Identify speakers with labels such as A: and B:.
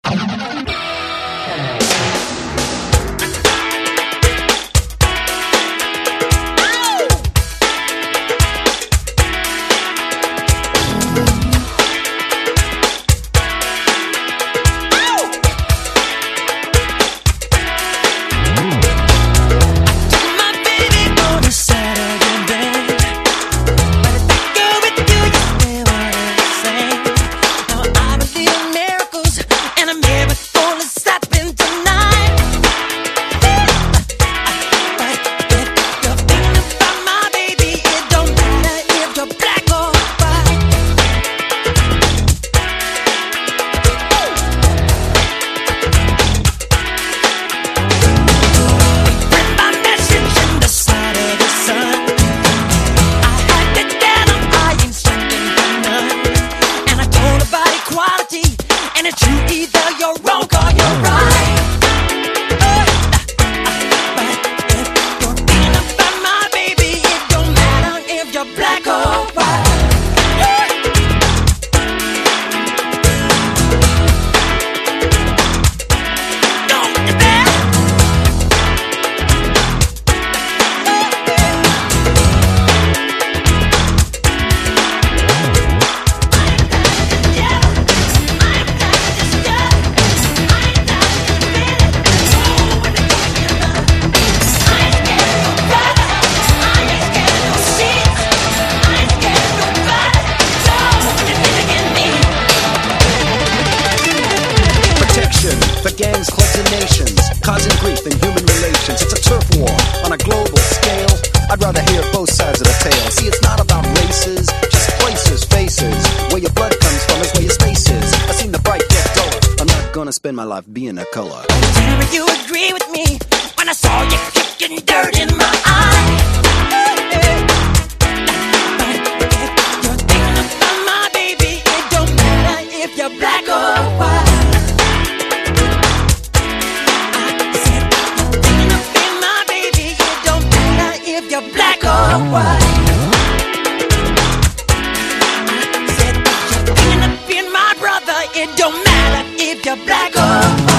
A: For gangs, clubs, and nations, causing grief in human relations. It's a turf war on a global scale. I'd rather hear both sides of the tale. See, it's not about races, just places, faces. Where your blood comes from is where your space is. I've seen the bright get duller. I'm not gonna spend my life being a color.
B: Tell you agree with me when I saw you kicking dirt in my eye. You're thinking about my baby. It don't matter if you're black or white. You're black or white. I said, you're thinking of being my brother. It don't matter if you're black or white.